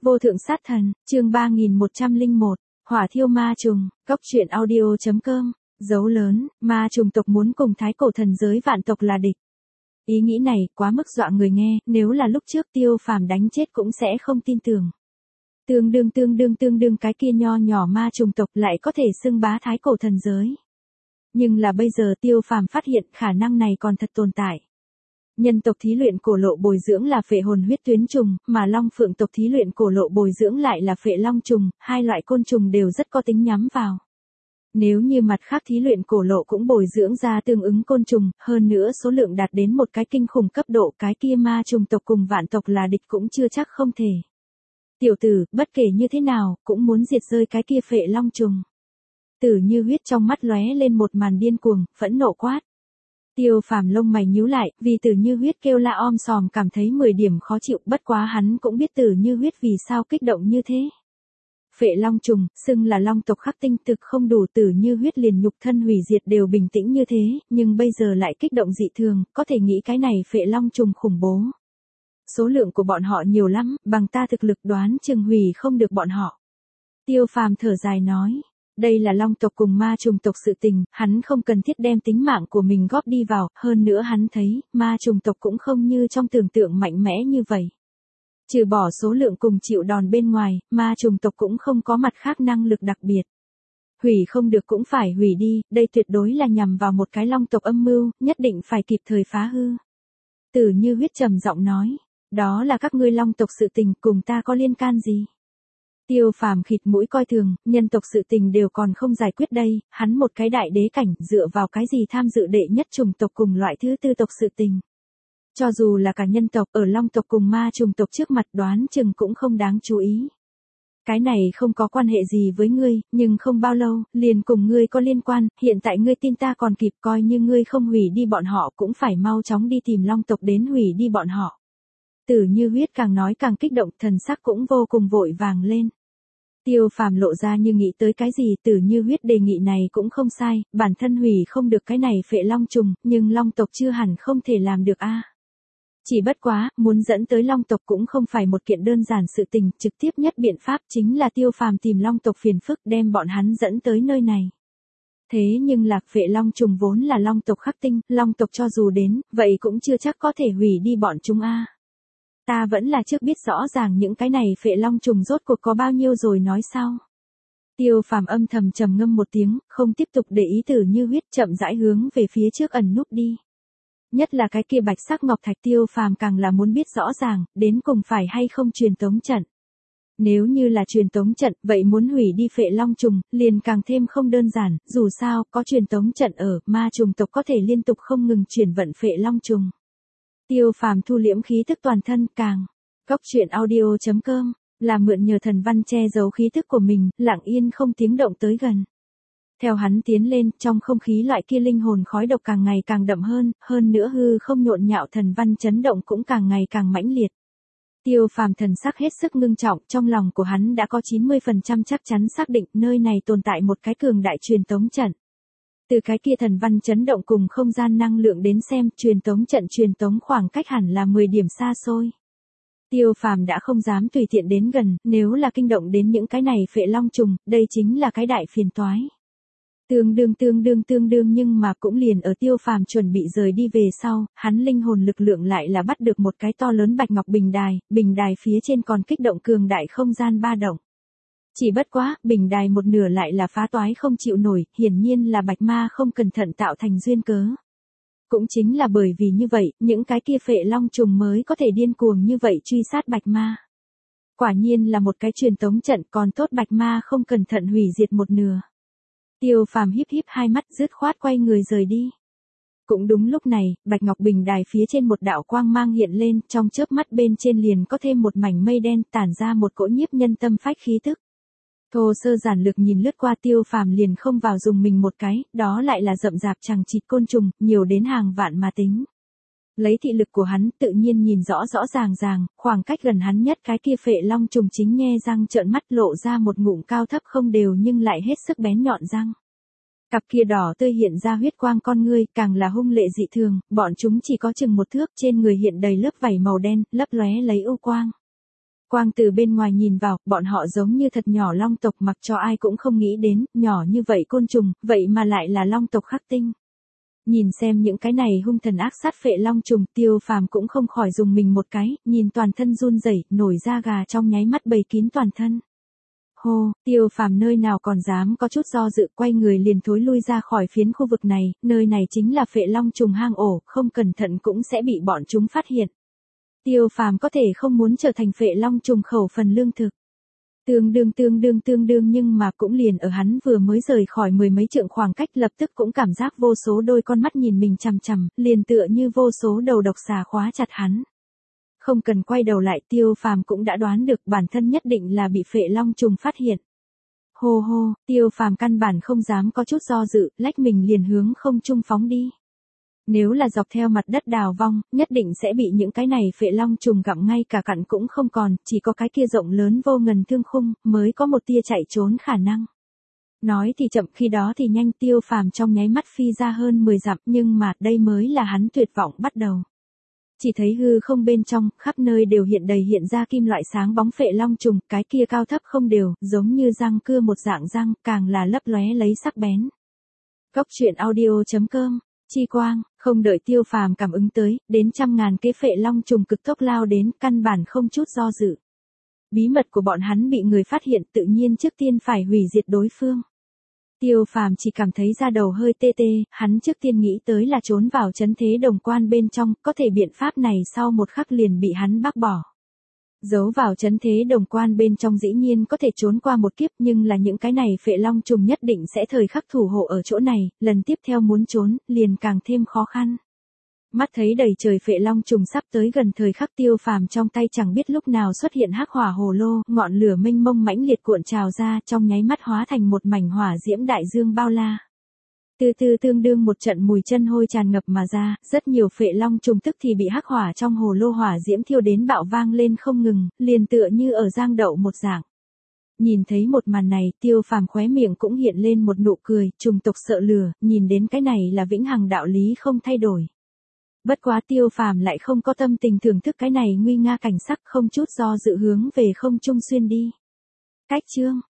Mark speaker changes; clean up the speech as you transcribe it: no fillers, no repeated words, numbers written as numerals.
Speaker 1: Vô thượng sát thần, chương 3101, hỏa thiêu ma trùng, góc truyện audio.com, dấu lớn, ma trùng tộc muốn cùng thái cổ thần giới vạn tộc là địch. Ý nghĩ này quá mức dọa người nghe, nếu là lúc trước Tiêu Phàm đánh chết cũng sẽ không tin tưởng. Tương đương cái kia nho nhỏ ma trùng tộc lại có thể xưng bá thái cổ thần giới. Nhưng là bây giờ Tiêu Phàm phát hiện khả năng này còn thật tồn tại. Nhân tộc thí luyện cổ lộ bồi dưỡng là phệ hồn huyết tuyến trùng, mà Long Phượng tộc thí luyện cổ lộ bồi dưỡng lại là phệ long trùng, hai loại côn trùng đều rất có tính nhắm vào. Nếu như mặt khác thí luyện cổ lộ cũng bồi dưỡng ra tương ứng côn trùng, hơn nữa số lượng đạt đến một cái kinh khủng cấp độ, cái kia ma trùng tộc cùng vạn tộc là địch cũng chưa chắc không thể. Tiểu tử, bất kể như thế nào, cũng muốn diệt rơi cái kia phệ long trùng. Tử Như Huyết trong mắt lóe lên một màn điên cuồng, phẫn nộ quát. Tiêu Phàm lông mày nhíu lại, vì Tử Như Huyết kêu la om sòm cảm thấy 10 điểm khó chịu, bất quá hắn cũng biết Tử Như Huyết vì sao kích động như thế. Phệ long trùng, xưng là long tộc khắc tinh, thực không đủ, Tử Như Huyết liền nhục thân hủy diệt đều bình tĩnh như thế, nhưng bây giờ lại kích động dị thường, có thể nghĩ cái này phệ long trùng khủng bố. Số lượng của bọn họ nhiều lắm, bằng ta thực lực đoán chừng hủy không được bọn họ. Tiêu Phàm thở dài nói. Đây là long tộc cùng ma trùng tộc sự tình, hắn không cần thiết đem tính mạng của mình góp đi vào, hơn nữa hắn thấy, ma trùng tộc cũng không như trong tưởng tượng mạnh mẽ như vậy. Trừ bỏ số lượng cùng chịu đòn bên ngoài, ma trùng tộc cũng không có mặt khác năng lực đặc biệt. Hủy không được cũng phải hủy đi, đây tuyệt đối là nhằm vào một cái long tộc âm mưu, nhất định phải kịp thời phá hư. Tử Như Huyết trầm giọng nói, đó là các ngươi long tộc sự tình, cùng ta có liên can gì? Tiêu Phàm khịt mũi coi thường, nhân tộc sự tình đều còn không giải quyết đây, hắn một cái đại đế cảnh dựa vào cái gì tham dự đệ nhất trùng tộc cùng loại thứ tư tộc sự tình. Cho dù là cả nhân tộc ở long tộc cùng ma trùng tộc trước mặt đoán chừng cũng không đáng chú ý. Cái này không có quan hệ gì với ngươi, nhưng không bao lâu, liền cùng ngươi có liên quan, hiện tại ngươi tin ta còn kịp, coi như ngươi không hủy đi bọn họ cũng phải mau chóng đi tìm long tộc đến hủy đi bọn họ. Tử Như Huyết càng nói càng kích động, thần sắc cũng vô cùng vội vàng lên. Tiêu Phàm lộ ra như nghĩ tới cái gì, Tử Như Huyết đề nghị này cũng không sai, bản thân hủy không được cái này phệ long trùng, nhưng long tộc chưa hẳn không thể làm được a. Chỉ bất quá, muốn dẫn tới long tộc cũng không phải một kiện đơn giản sự tình, trực tiếp nhất biện pháp chính là Tiêu Phàm tìm long tộc phiền phức đem bọn hắn dẫn tới nơi này. Thế nhưng lạc phệ long trùng vốn là long tộc khắc tinh, long tộc cho dù đến, vậy cũng chưa chắc có thể hủy đi bọn chúng a. Ta vẫn là trước biết rõ ràng những cái này phệ long trùng rốt cuộc có bao nhiêu rồi nói sau. Tiêu Phàm âm thầm trầm ngâm một tiếng, không tiếp tục để ý Tử Như Huyết, chậm rãi hướng về phía trước ẩn núp đi. Nhất là cái kia bạch sắc ngọc thạch, Tiêu Phàm càng là muốn biết rõ ràng, đến cùng phải hay không truyền tống trận. Nếu như là truyền tống trận, vậy muốn hủy đi phệ long trùng, liền càng thêm không đơn giản, dù sao, có truyền tống trận ở, ma trùng tộc có thể liên tục không ngừng chuyển vận phệ long trùng. Tiêu Phàm thu liễm khí tức toàn thân, càng góc truyện audio.com, là mượn nhờ thần văn che giấu khí tức của mình, lặng yên không tiếng động tới gần. Theo hắn tiến lên, trong không khí loại kia linh hồn khói độc càng ngày càng đậm hơn nữa hư không nhộn nhạo thần văn chấn động cũng càng ngày càng mãnh liệt. Tiêu Phàm thần sắc hết sức ngưng trọng, trong lòng của hắn đã có 90% chắc chắn xác định nơi này tồn tại một cái cường đại truyền tống trận. Từ cái kia thần văn chấn động cùng không gian năng lượng đến xem, truyền tống trận truyền tống khoảng cách hẳn là 10 điểm xa xôi. Tiêu Phàm đã không dám tùy tiện đến gần, nếu là kinh động đến những cái này phệ long trùng, đây chính là cái đại phiền toái. Tương đương nhưng mà cũng liền ở Tiêu Phàm chuẩn bị rời đi về sau, hắn linh hồn lực lượng lại là bắt được một cái to lớn bạch ngọc bình đài phía trên còn kích động cường đại không gian ba động. Chỉ bất quá, bình đài một nửa lại là phá toái không chịu nổi, hiển nhiên là bạch ma không cẩn thận tạo thành duyên cớ. Cũng chính là bởi vì như vậy, những cái kia phệ long trùng mới có thể điên cuồng như vậy truy sát bạch ma. Quả nhiên là một cái truyền tống trận, còn tốt bạch ma không cẩn thận hủy diệt một nửa. Tiêu Phàm híp hai mắt dứt khoát quay người rời đi. Cũng đúng lúc này, bạch ngọc bình đài phía trên một đạo quang mang hiện lên, trong chớp mắt bên trên liền có thêm một mảnh mây đen tản ra một cỗ nhiếp nhân tâm phách khí tức. Thô sơ giản lược nhìn lướt qua, Tiêu Phàm liền không vào dùng mình một cái, đó lại là rậm rạp chằng chịt côn trùng, nhiều đến hàng vạn mà tính. Lấy thị lực của hắn tự nhiên nhìn rõ ràng, khoảng cách gần hắn nhất cái kia phệ long trùng chính nhe răng trợn mắt lộ ra một ngụm cao thấp không đều nhưng lại hết sức bén nhọn răng. Cặp kia đỏ tươi hiện ra huyết quang con ngươi, càng là hung lệ dị thường, bọn chúng chỉ có chừng 1 thước, trên người hiện đầy lớp vảy màu đen, lấp lóe lấy u quang. Quang từ bên ngoài nhìn vào, bọn họ giống như thật nhỏ long tộc mặc cho ai cũng không nghĩ đến, nhỏ như vậy côn trùng, vậy mà lại là long tộc khắc tinh. Nhìn xem những cái này hung thần ác sát phệ long trùng, Tiêu Phàm cũng không khỏi dùng mình một cái, nhìn toàn thân run rẩy, nổi da gà trong nháy mắt bầy kín toàn thân. Hô, Tiêu Phàm nơi nào còn dám có chút do dự, quay người liền thối lui ra khỏi phiến khu vực này, nơi này chính là phệ long trùng hang ổ, không cẩn thận cũng sẽ bị bọn chúng phát hiện. Tiêu Phàm có thể không muốn trở thành phệ long trùng khẩu phần lương thực. Tương đương nhưng mà cũng liền ở hắn vừa mới rời khỏi mười mấy trượng khoảng cách lập tức cũng cảm giác vô số đôi con mắt nhìn mình chằm chằm, liền tựa như vô số đầu độc xà khóa chặt hắn. Không cần quay đầu lại, Tiêu Phàm cũng đã đoán được bản thân nhất định là bị phệ long trùng phát hiện. Hô hô, Tiêu Phàm căn bản không dám có chút do dự, lách mình liền hướng không trung phóng đi. Nếu là dọc theo mặt đất đào vong, nhất định sẽ bị những cái này phệ long trùng gặm ngay cả cặn cũng không còn, chỉ có cái kia rộng lớn vô ngần thương khung, mới có một tia chạy trốn khả năng. Nói thì chậm khi đó thì nhanh, Tiêu Phàm trong nháy mắt phi ra hơn 10 dặm, nhưng mà đây mới là hắn tuyệt vọng bắt đầu. Chỉ thấy hư không bên trong, khắp nơi đều hiện ra kim loại sáng bóng phệ long trùng, cái kia cao thấp không đều, giống như răng cưa một dạng răng, càng là lấp lóe lấy sắc bén. Cốc truyện audio.com Chi quang, không đợi Tiêu Phàm cảm ứng tới, đến trăm ngàn cái phệ long trùng cực tốc lao đến, căn bản không chút do dự. Bí mật của bọn hắn bị người phát hiện, tự nhiên trước tiên phải hủy diệt đối phương. Tiêu Phàm chỉ cảm thấy da đầu hơi tê tê, hắn trước tiên nghĩ tới là trốn vào trấn thế đồng quan bên trong, có thể biện pháp này sau một khắc liền bị hắn bác bỏ. Giấu vào trấn thế đồng quan bên trong dĩ nhiên có thể trốn qua một kiếp, nhưng là những cái này phệ long trùng nhất định sẽ thời khắc thủ hộ ở chỗ này, lần tiếp theo muốn trốn, liền càng thêm khó khăn. Mắt thấy đầy trời phệ long trùng sắp tới gần thời khắc, Tiêu Phàm trong tay chẳng biết lúc nào xuất hiện hắc hỏa hồ lô, ngọn lửa mênh mông mãnh liệt cuộn trào ra, trong nháy mắt hóa thành một mảnh hỏa diễm đại dương bao la. Tương đương một trận mùi chân hôi tràn ngập mà ra, rất nhiều phệ long trùng tức thì bị hắc hỏa trong hồ lô hỏa diễm thiêu đến bạo vang lên không ngừng, liền tựa như ở giang đậu một dạng. Nhìn thấy một màn này, Tiêu Phàm khóe miệng cũng hiện lên một nụ cười, trùng tộc sợ lửa, nhìn đến cái này là vĩnh hằng đạo lý không thay đổi. Bất quá Tiêu Phàm lại không có tâm tình thưởng thức cái này nguy nga cảnh sắc, không chút do dự hướng về không trung xuyên đi. Cách chương